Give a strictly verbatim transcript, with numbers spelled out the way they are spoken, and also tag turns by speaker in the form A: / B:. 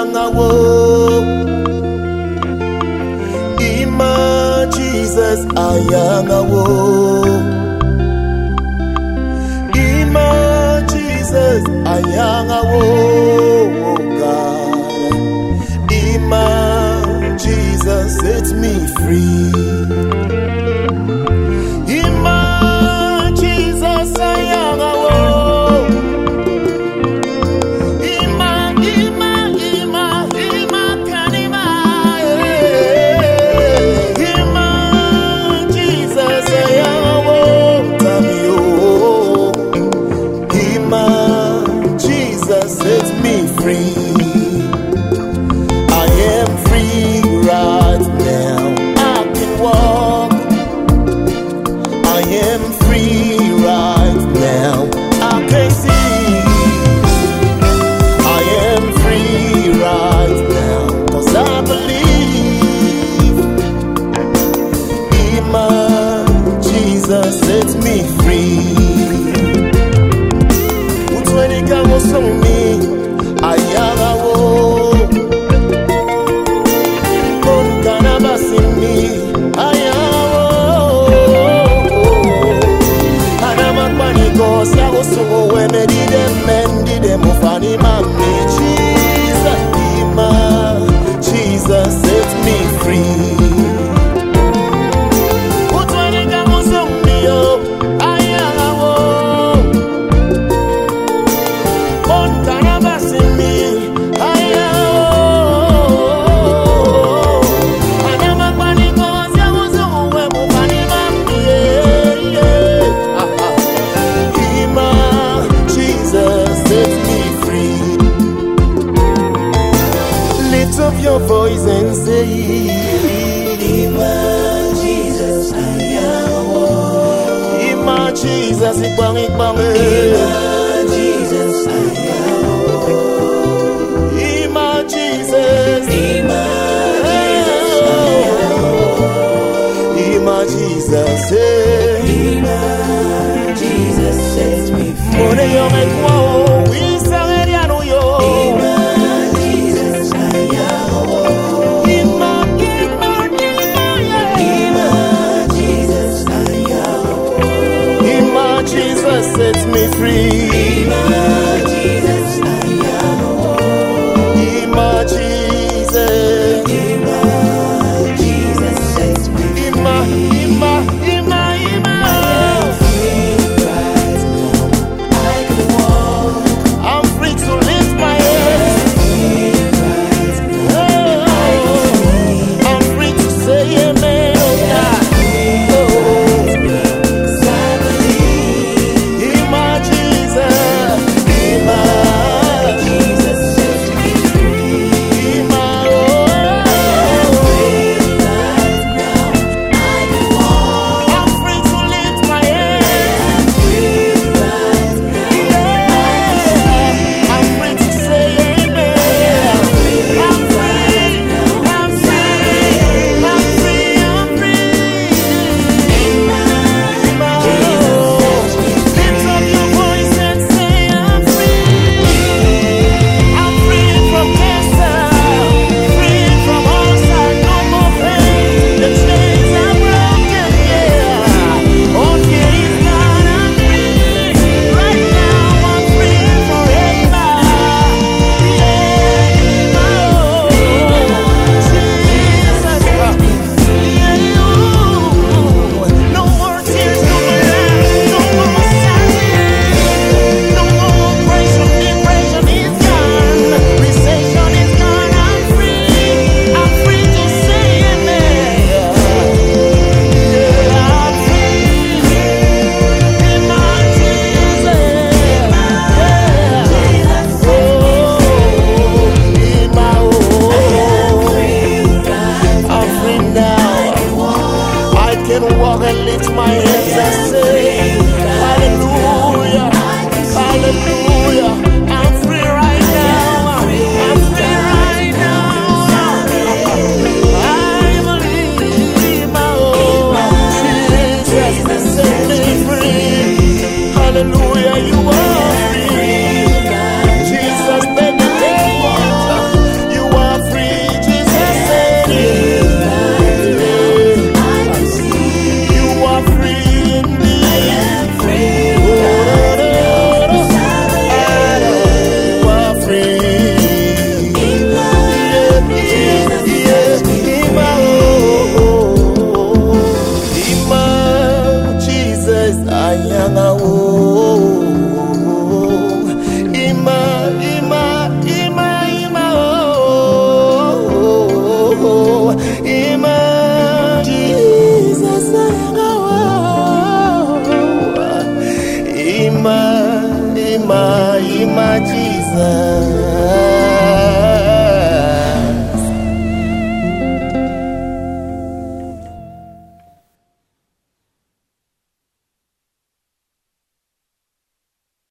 A: ayanga wo. Ima Jesus ayanga wo. Ima Jesus ayanga wo. God, Ima Jesus set me free. Ima Jesus ayanga wo. Set me free. I am free right now. I can walk. I am free right now. I can see. I am free right now. 'Cause I believe Ima Jesus sets me free. Ayaga wo, kon kanabasimi. Ayaga wo, anama paniko siago sumo weme dide mendi de mufani mami. Jesus, Ima, Jesus set me free. Of your voice and say, Ima Jesus, ayawo. Ima Jesus, ikbang ikbang. Ima Jesus, ayawo. Ima Jesus, Ima Jesus, ayawo. Ima Jesus.